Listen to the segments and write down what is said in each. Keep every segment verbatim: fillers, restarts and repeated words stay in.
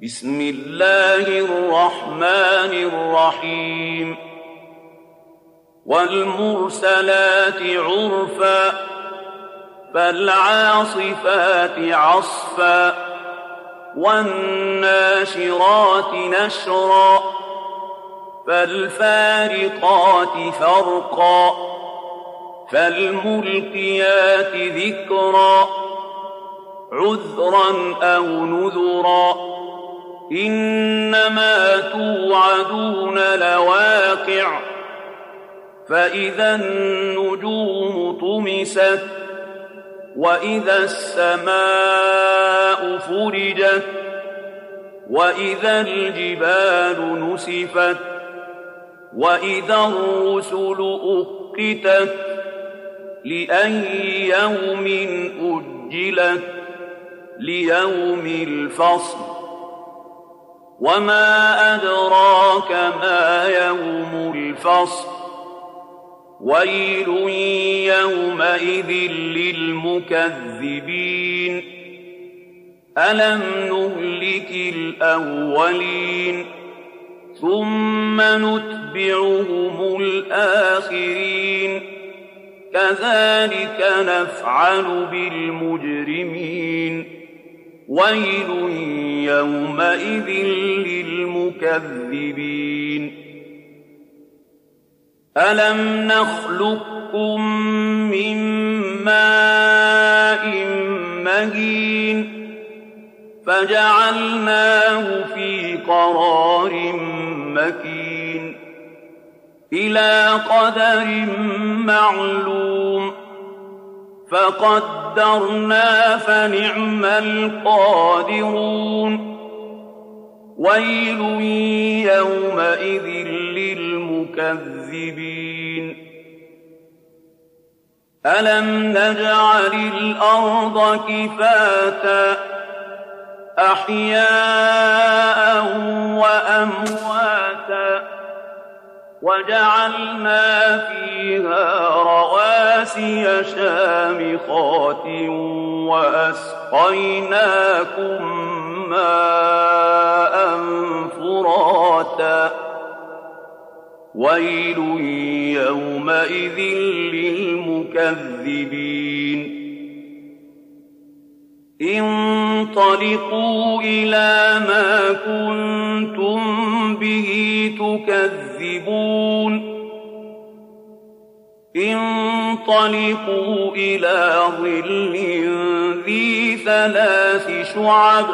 بسم الله الرحمن الرحيم والمرسلات عرفا فالعاصفات عصفا والناشرات نشرا فالفارقات فرقا فالملقيات ذكرا عذرا أو نذرا إنما توعدون لواقع فإذا النجوم طمست وإذا السماء فرجت وإذا الجبال نسفت وإذا الرسل أقتت لأي يوم أجلت ليوم الفصل وما أدراك ما يوم الفصل ويل يومئذ للمكذبين ألم نهلك الأولين ثم نتبعهم الآخرين كذلك نفعل بالمجرمين ويل يومئذ للمكذبين ألم نخلقكم من ماء مهين فجعلناه في قرار مكين إلى قدر معلوم فقدرنا فنعم القادرون ويل يومئذ للمكذبين ألم نجعل الأرض كفاتا أحياء وأمواتا وجعلنا فيها رواسي شامخات وأسقيناكم ماء فراتا ويل يومئذ للمكذبين انطلقوا إلى ما كنتم به تكذبون انطلقوا إلى ظل ذي ثلاث شعب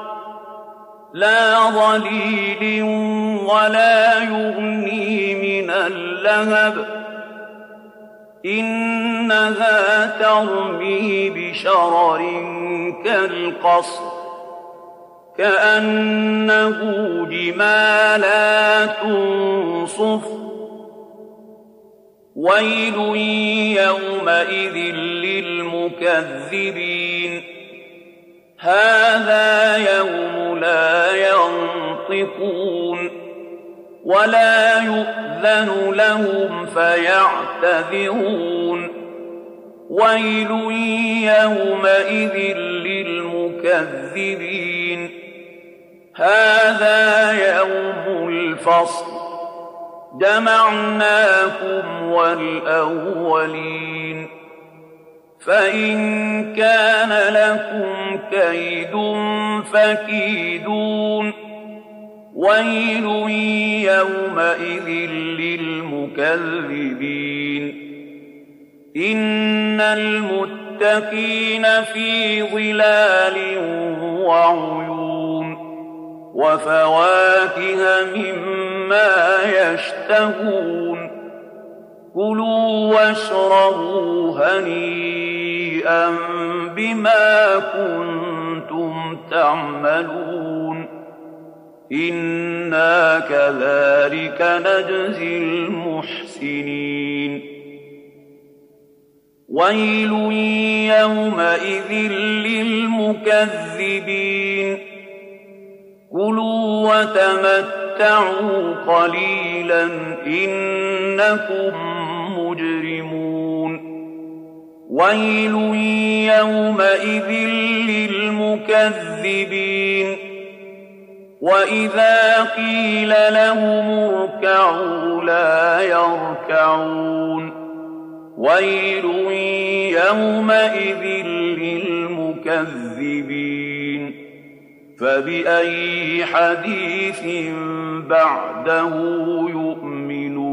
لا ظليل ولا يغني من اللهب إنها ترمي بشرر كالقصر كأنه جمالات صفر ويل يومئذ للمكذبين هذا يوم لا ينطقون ولا يؤذن لهم فيعتذرون ويل يومئذ للمكذبين هذا يوم الفصل جمعناكم والأولين فإن كان لكم كيد فكيدون ويل يومئذ للمكذبين إن المتقين في ظلال وعيون وفواكه مما يشتهون كلوا واشربوا هنيئا بما كنتم تعملون إنا كذلك نجزي المحسنين ويل يومئذ للمكذبين كلوا وتمتعوا قليلا إنكم مجرمون ويل يومئذ للمكذبين وإذا قيل لهم اركعوا لا يركعون ويل يومئذ للمكذبين فبأي حديث بعده يؤمنون